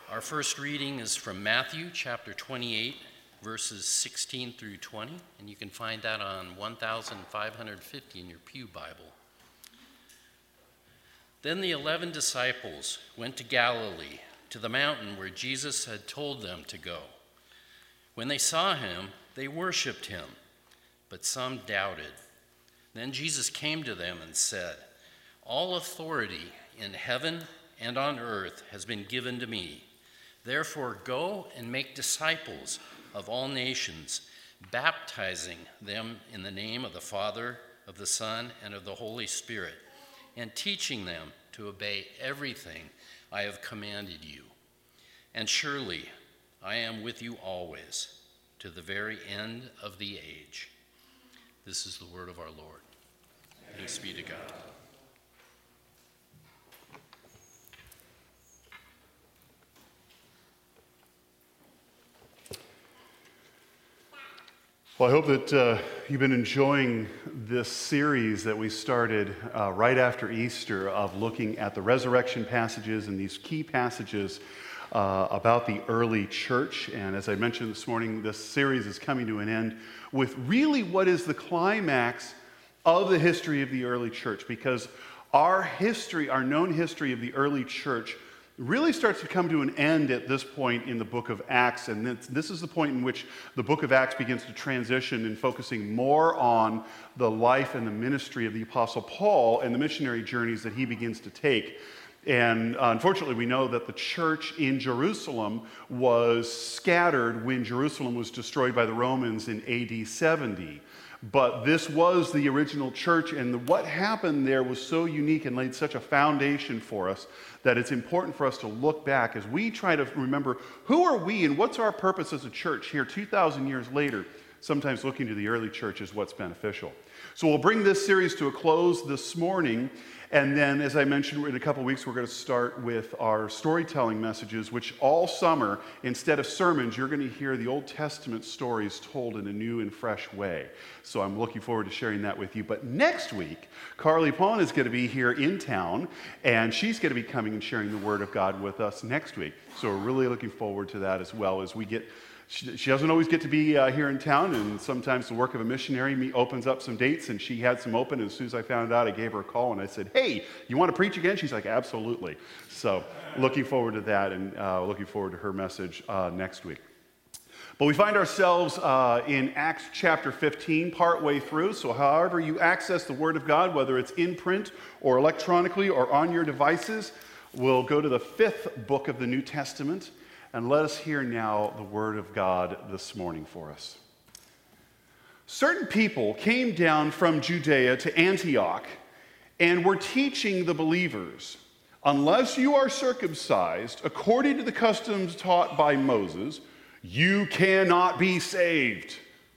Our first reading is from Matthew chapter 28, verses 16 through 20, and you can find that on 1550 in your Pew Bible. Then the 11 disciples went to Galilee, to the mountain where Jesus had told them to go. When they saw him, they worshiped him, but some doubted. Then Jesus came to them and said, "All authority in heaven and on earth has been given to me. Therefore go and make disciples of all nations, baptizing them in the name of the Father, of the Son, and of the Holy Spirit, and teaching them to obey everything I have commanded you. And surely I am with you always, to the very end of the age." This is the word of our Lord. Thanks be to God. Well, I hope that you've been enjoying this series that we started right after Easter of looking at the resurrection passages and these key passages about the early church. And as I mentioned this morning, this series is coming to an end with really what is the climax of the history of the early church, because our history, our known history of the early church really starts to come to an end at this point in the book of Acts. And this is the point in which the book of Acts begins to transition and focusing more on the life and the ministry of the Apostle Paul and the missionary journeys that he begins to take. And unfortunately, we know that the church in Jerusalem was scattered when Jerusalem was destroyed by the Romans in AD 70. But this was the original church, and what happened there was so unique and laid such a foundation for us that it's important for us to look back as we try to remember who are we and what's our purpose as a church here 2,000 years later. Sometimes looking to the early church is what's beneficial. So we'll bring this series to a close this morning. And then, as I mentioned, in a couple weeks, we're going to start with our storytelling messages, which all summer, instead of sermons, you're going to hear the Old Testament stories told in a new and fresh way. So I'm looking forward to sharing that with you. But next week, Carly Pond is going to be here in town, and she's going to be coming and sharing the Word of God with us next week. So we're really looking forward to that as well as we get. She doesn't always get to be here in town, and sometimes the work of a missionary opens up some dates, and she had some open. And as soon as I found out, I gave her a call, and I said, "Hey, you want to preach again?" She's like, "Absolutely." So looking forward to that, and looking forward to her message next week. But we find ourselves in Acts chapter 15, partway through. So however you access the Word of God, whether it's in print or electronically or on your devices, we'll go to the 5th book of the New Testament. And let us hear now the word of God this morning for us. Certain people came down from Judea to Antioch and were teaching the believers, "Unless you are circumcised according to the customs taught by Moses, you cannot be saved."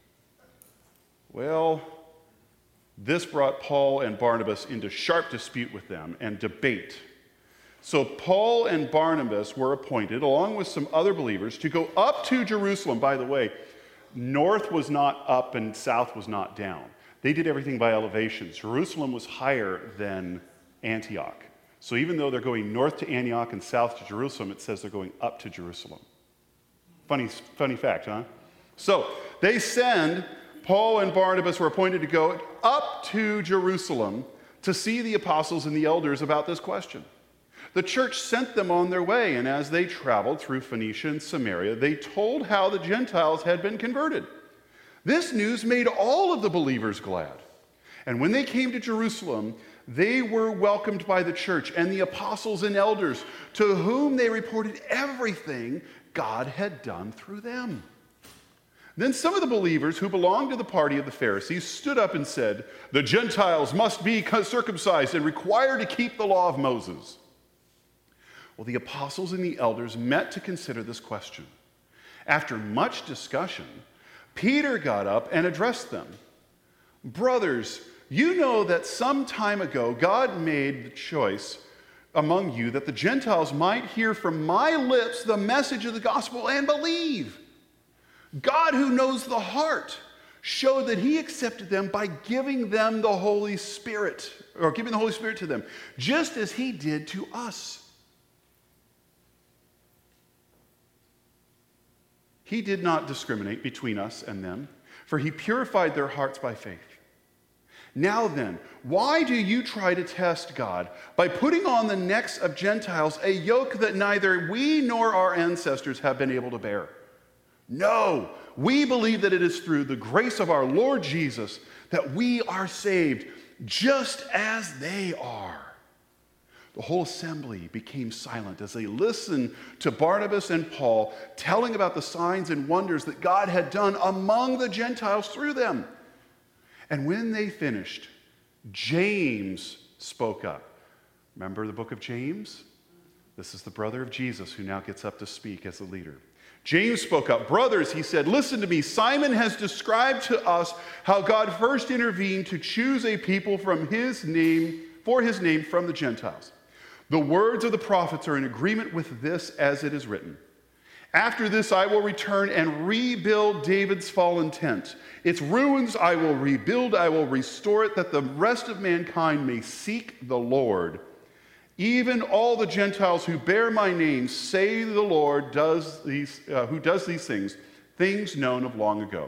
Well, this brought Paul and Barnabas into sharp dispute with them and debate. So Paul and Barnabas were appointed, along with some other believers, to go up to Jerusalem. By the way, north was not up and south was not down. They did everything by elevation. Jerusalem was higher than Antioch. So even though they're going north to Antioch and south to Jerusalem, it says they're going up to Jerusalem. Funny fact, huh? So they send, Paul and Barnabas were appointed to go up to Jerusalem to see the apostles and the elders about this question. The church sent them on their way, and as they traveled through Phoenicia and Samaria, they told how the Gentiles had been converted. This news made all of the believers glad. And when they came to Jerusalem, they were welcomed by the church and the apostles and elders, to whom they reported everything God had done through them. Then some of the believers who belonged to the party of the Pharisees stood up and said, "The Gentiles must be circumcised and required to keep the law of Moses." Well, the apostles and the elders met to consider this question. After much discussion, Peter got up and addressed them. "Brothers, you know that some time ago God made the choice among you that the Gentiles might hear from my lips the message of the gospel and believe. God, who knows the heart, showed that he accepted them by giving them the Holy Spirit, or giving the Holy Spirit to them, just as he did to us. He did not discriminate between us and them, for he purified their hearts by faith. Now then, why do you try to test God by putting on the necks of Gentiles a yoke that neither we nor our ancestors have been able to bear? No, we believe that it is through the grace of our Lord Jesus that we are saved, just as they are. The whole assembly became silent as they listened to Barnabas and Paul telling about the signs and wonders that God had done among the Gentiles through them. And when they finished, James spoke up. Remember the book of James? This is the brother of Jesus who now gets up to speak as the leader. James spoke up. Brothers, he said, listen to me. Simon has described to us how God first intervened to choose a people for his name from the Gentiles. The words of the prophets are in agreement with this as it is written. After this I will return and rebuild David's fallen tent. Its ruins I will rebuild, I will restore it, that the rest of mankind may seek the Lord. Even all the Gentiles who bear my name say the Lord who does these things known of long ago.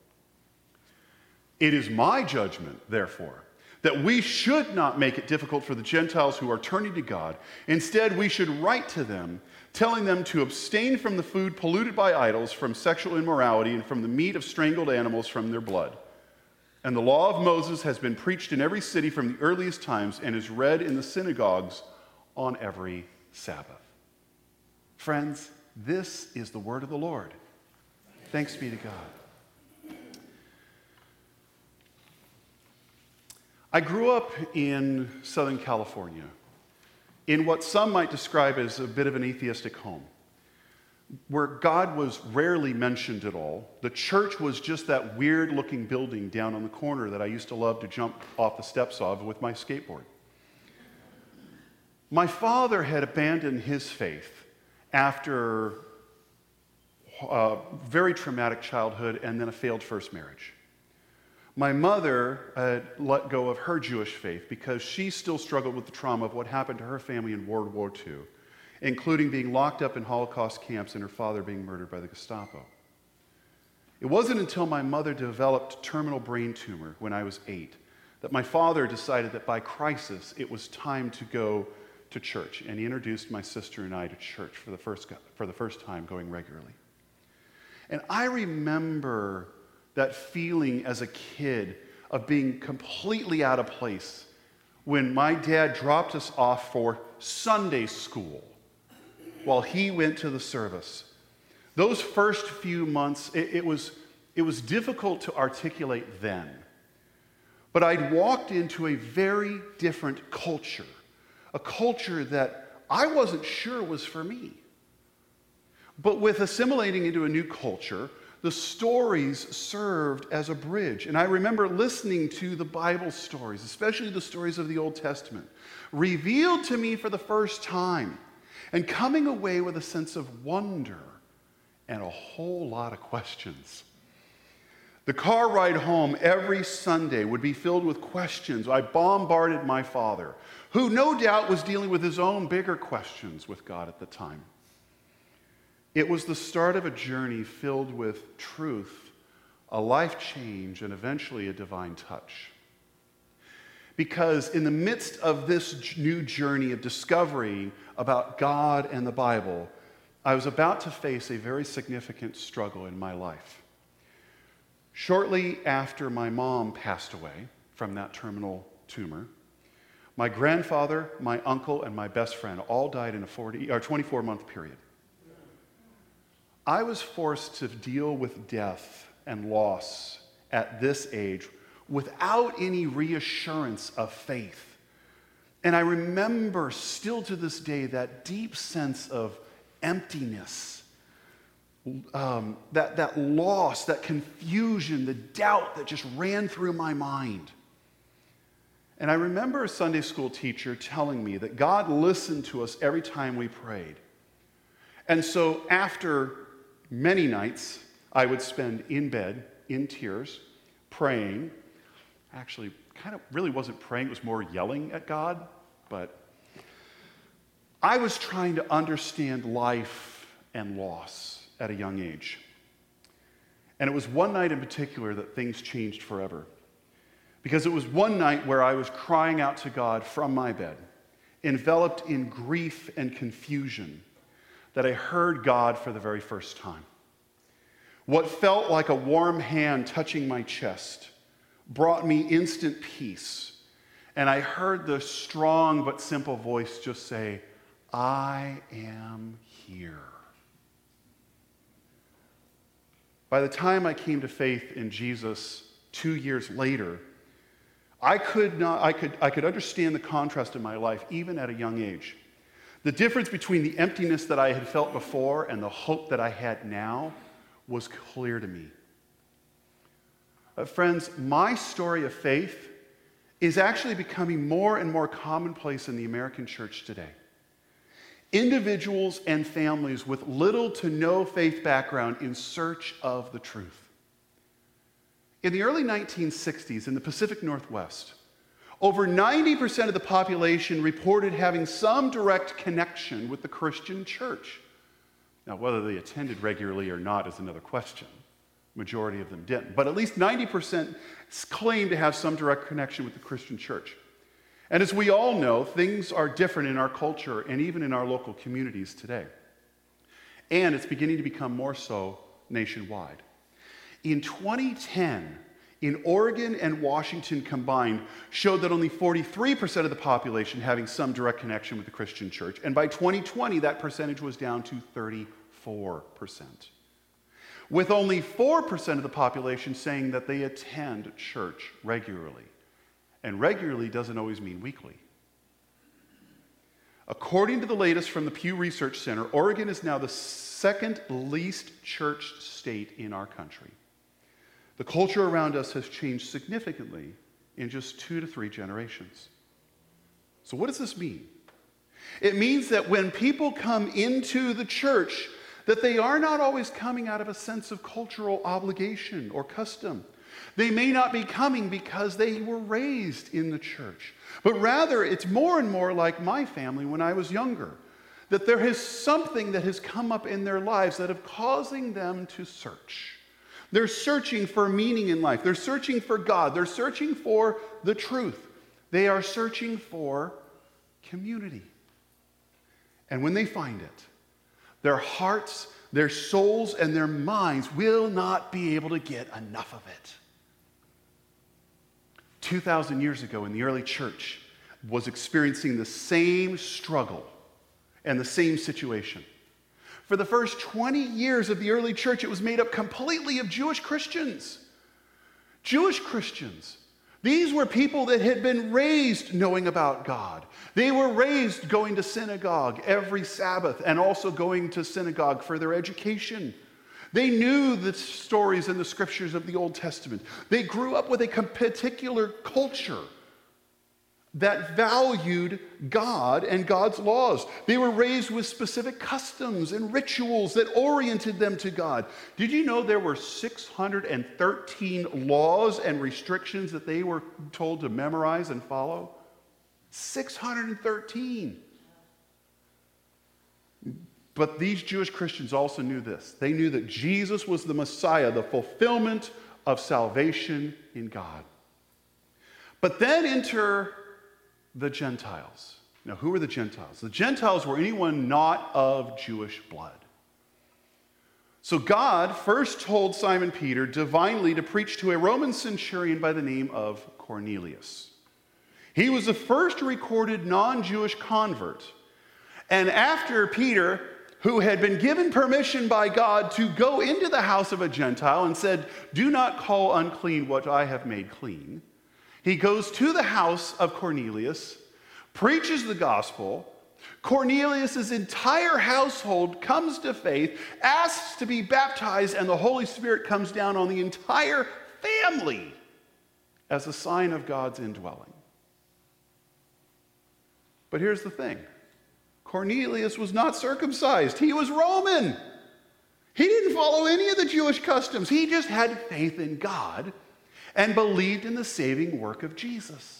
It is my judgment, therefore, that we should not make it difficult for the Gentiles who are turning to God. Instead, we should write to them, telling them to abstain from the food polluted by idols, from sexual immorality, and from the meat of strangled animals from their blood. And the law of Moses has been preached in every city from the earliest times and is read in the synagogues on every Sabbath. Friends, this is the word of the Lord. Thanks be to God. I grew up in Southern California, in what some might describe as a bit of an atheistic home, where God was rarely mentioned at all. The church was just that weird-looking building down on the corner that I used to love to jump off the steps of with my skateboard. My father had abandoned his faith after a very traumatic childhood and then a failed first marriage. My mother had let go of her Jewish faith because she still struggled with the trauma of what happened to her family in World War II, including being locked up in Holocaust camps and her father being murdered by the Gestapo. It wasn't until my mother developed terminal brain tumor when I was 8 that my father decided that by crisis it was time to go to church, and he introduced my sister and I to church for the first time, going regularly. And I remember that feeling as a kid of being completely out of place when my dad dropped us off for Sunday school while he went to the service. Those first few months, it was difficult to articulate then. But I'd walked into a very different culture, a culture that I wasn't sure was for me. But with assimilating into a new culture, the stories served as a bridge. And I remember listening to the Bible stories, especially the stories of the Old Testament, revealed to me for the first time, and coming away with a sense of wonder and a whole lot of questions. The car ride home every Sunday would be filled with questions. I bombarded my father, who no doubt was dealing with his own bigger questions with God at the time. It was the start of a journey filled with truth, a life change, and eventually a divine touch. Because in the midst of this new journey of discovery about God and the Bible, I was about to face a very significant struggle in my life. Shortly after my mom passed away from that terminal tumor, my grandfather, my uncle, and my best friend all died in a 24-month period. I was forced to deal with death and loss at this age without any reassurance of faith. And I remember still to this day that deep sense of emptiness, that loss, that confusion, the doubt that just ran through my mind. And I remember a Sunday school teacher telling me that God listened to us every time we prayed. And so after many nights, I would spend in bed, in tears, praying. Actually, kind of really wasn't praying, it was more yelling at God. But I was trying to understand life and loss at a young age. And it was one night in particular that things changed forever. Because it was one night where I was crying out to God from my bed, enveloped in grief and confusion, that I heard God for the very first time. What felt like a warm hand touching my chest brought me instant peace. And I heard the strong but simple voice just say, I am here. By the time I came to faith in Jesus 2 years later, I could understand the contrast in my life, even at a young age. The difference between the emptiness that I had felt before and the hope that I had now was clear to me. Friends, my story of faith is actually becoming more and more commonplace in the American church today. Individuals and families with little to no faith background in search of the truth. In the early 1960s in the Pacific Northwest, over 90% of the population reported having some direct connection with the Christian church. Now, whether they attended regularly or not is another question. Majority of them didn't. But at least 90% claimed to have some direct connection with the Christian church. And as we all know, things are different in our culture and even in our local communities today. And it's beginning to become more so nationwide. In 2010, in Oregon and Washington combined, showed that only 43% of the population having some direct connection with the Christian church. And by 2020, that percentage was down to 34%. With only 4% of the population saying that they attend church regularly. And regularly doesn't always mean weekly. According to the latest from the Pew Research Center, Oregon is now the second least churched state in our country. The culture around us has changed significantly in just 2 to 3 generations. So what does this mean? It means that when people come into the church, that they are not always coming out of a sense of cultural obligation or custom. They may not be coming because they were raised in the church, but rather it's more and more like my family when I was younger, that there is something that has come up in their lives that is causing them to search. They're searching for meaning in life. They're searching for God. They're searching for the truth. They are searching for community. And when they find it, their hearts, their souls, and their minds will not be able to get enough of it. 2,000 years ago in the early church was experiencing the same struggle and the same situation. For the first 20 years of the early church, it was made up completely of Jewish Christians. Jewish Christians. These were people that had been raised knowing about God. They were raised going to synagogue every Sabbath and also going to synagogue for their education. They knew the stories and the scriptures of the Old Testament. They grew up with a particular culture that valued God and God's laws. They were raised with specific customs and rituals that oriented them to God. Did you know there were 613 laws and restrictions that they were told to memorize and follow? 613. But these Jewish Christians also knew this. They knew that Jesus was the Messiah, the fulfillment of salvation in God. But then enter the Gentiles. Now, who were the Gentiles? The Gentiles were anyone not of Jewish blood. So God first told Simon Peter divinely to preach to a Roman centurion by the name of Cornelius. He was the first recorded non-Jewish convert. And after Peter, who had been given permission by God to go into the house of a Gentile and said, "Do not call unclean what I have made clean," he goes to the house of Cornelius, preaches the gospel. Cornelius' entire household comes to faith, asks to be baptized, and the Holy Spirit comes down on the entire family as a sign of God's indwelling. But here's the thing. Cornelius was not circumcised. He was Roman. He didn't follow any of the Jewish customs. He just had faith in God and believed in the saving work of Jesus.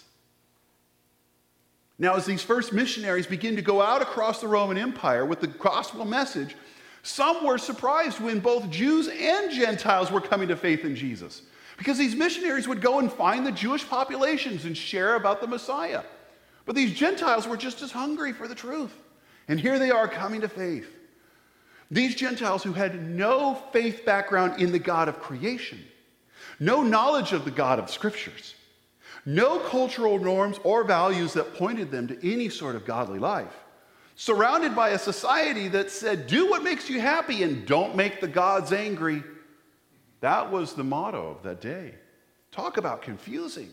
Now, as these first missionaries begin to go out across the Roman Empire with the gospel message, Some were surprised when both Jews and Gentiles were coming to faith in Jesus, because these missionaries would go and find the Jewish populations and share about the Messiah. But these Gentiles were just as hungry for the truth. And here they are coming to faith. These Gentiles who had no faith background in the God of creation, no knowledge of the God of Scriptures, no cultural norms or values that pointed them to any sort of godly life, surrounded by a society that said, do what makes you happy and don't make the gods angry. That was the motto of that day. Talk about confusing.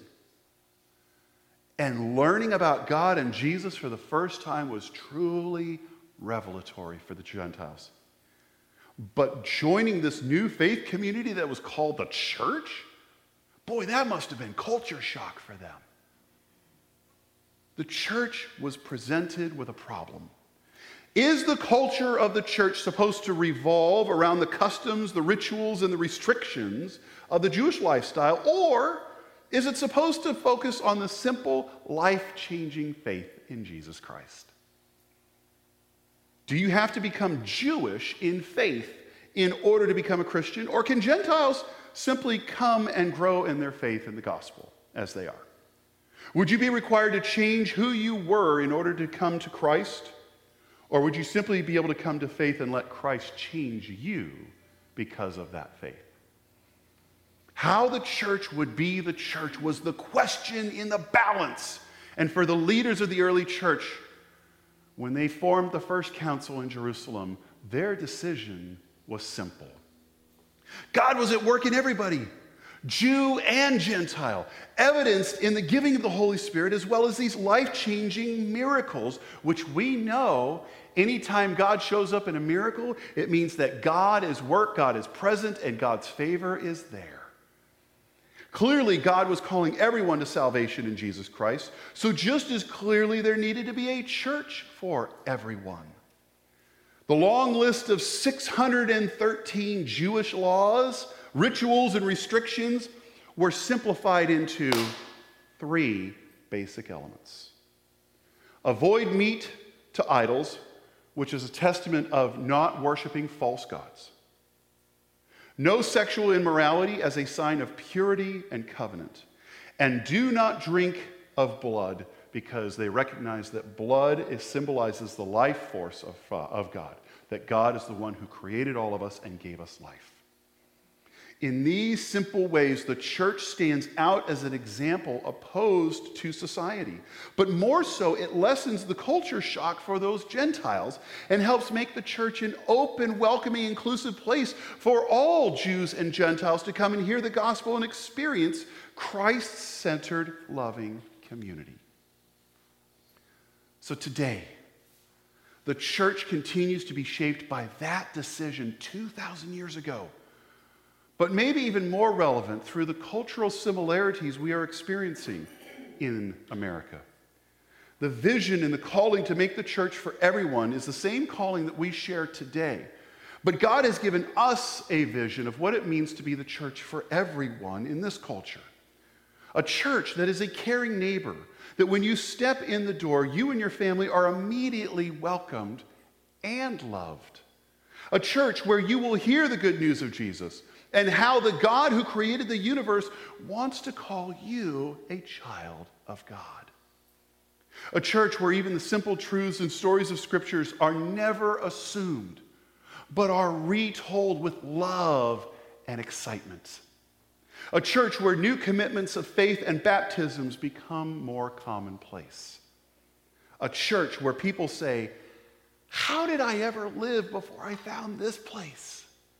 And learning about God and Jesus for the first time was truly revelatory for the Gentiles. But joining this new faith community that was called the church, boy, that must have been culture shock for them. The church was presented with a problem. Is the culture of the church supposed to revolve around the customs, the rituals, and the restrictions of the Jewish lifestyle, or is it supposed to focus on the simple, life-changing faith in Jesus Christ? Do you have to become Jewish in faith in order to become a Christian, or can Gentiles simply come and grow in their faith in the gospel as they are? Would you be required to change who you were in order to come to Christ? Or would you simply be able to come to faith and let Christ change you because of that faith? How the church would be the church was the question in the balance. And for the leaders of the early church, when they formed the first council in Jerusalem, their decision was simple. God was at work in everybody, Jew and Gentile, evidenced in the giving of the Holy Spirit, as well as these life-changing miracles, which we know anytime God shows up in a miracle, it means that God is work, God is present, and God's favor is there. Clearly, God was calling everyone to salvation in Jesus Christ, so just as clearly there needed to be a church for everyone. The long list of 613 Jewish laws, rituals, and restrictions were simplified into 3 basic elements. Avoid meat to idols, which is a testament of not worshiping false gods. No sexual immorality as a sign of purity and covenant. And do not drink of blood, because they recognize that blood symbolizes the life force of God, that God is the one who created all of us and gave us life. In these simple ways, the church stands out as an example opposed to society. But more so, it lessens the culture shock for those Gentiles and helps make the church an open, welcoming, inclusive place for all Jews and Gentiles to come and hear the gospel and experience Christ-centered, loving community. So today, the church continues to be shaped by that decision 2,000 years ago. But maybe even more relevant through the cultural similarities we are experiencing in America. The vision and the calling to make the church for everyone is the same calling that we share today. But God has given us a vision of what it means to be the church for everyone in this culture. A church that is a caring neighbor, that when you step in the door, you and your family are immediately welcomed and loved. A church where you will hear the good news of Jesus and how the God who created the universe wants to call you a child of God. A church where even the simple truths and stories of scriptures are never assumed, but are retold with love and excitement. A church where new commitments of faith and baptisms become more commonplace. A church where people say, "How did I ever live before I found this place?"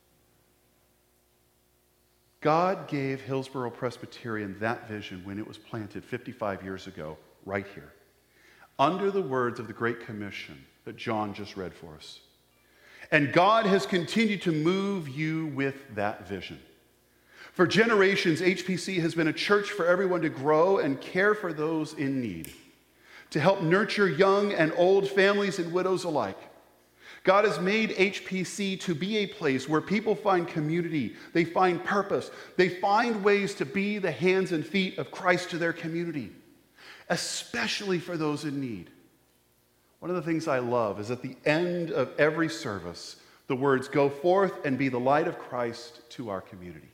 God gave Hillsborough Presbyterian that vision when it was planted 55 years ago, right here, under the words of the Great Commission that John just read for us. And God has continued to move you with that vision. For generations, HPC has been a church for everyone to grow and care for those in need, to help nurture young and old families and widows alike. God has made HPC to be a place where people find community, they find purpose, they find ways to be the hands and feet of Christ to their community, especially for those in need. One of the things I love is at the end of every service, the the words, "Go forth and be the light of Christ to our community."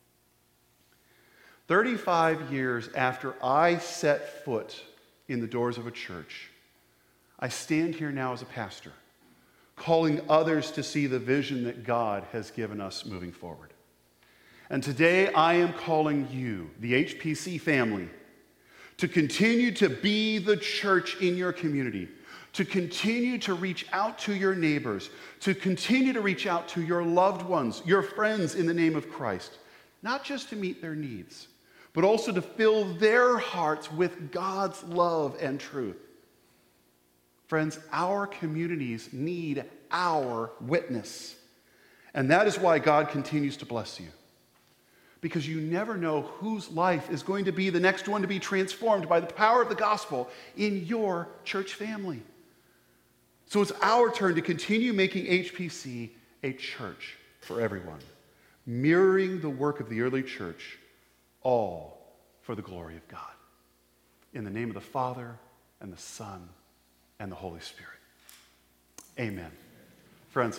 35 years after I set foot in the doors of a church, I stand here now as a pastor, calling others to see the vision that God has given us moving forward. And today I am calling you, the HPC family, to continue to be the church in your community, to continue to reach out to your neighbors, to continue to reach out to your loved ones, your friends in the name of Christ, not just to meet their needs, but also to fill their hearts with God's love and truth. Friends, our communities need our witness. And that is why God continues to bless you. Because you never know whose life is going to be the next one to be transformed by the power of the gospel in your church family. So it's our turn to continue making HPC a church for everyone, mirroring the work of the early church, all for the glory of God. In the name of the Father, and the Son, and the Holy Spirit. Amen. Friends,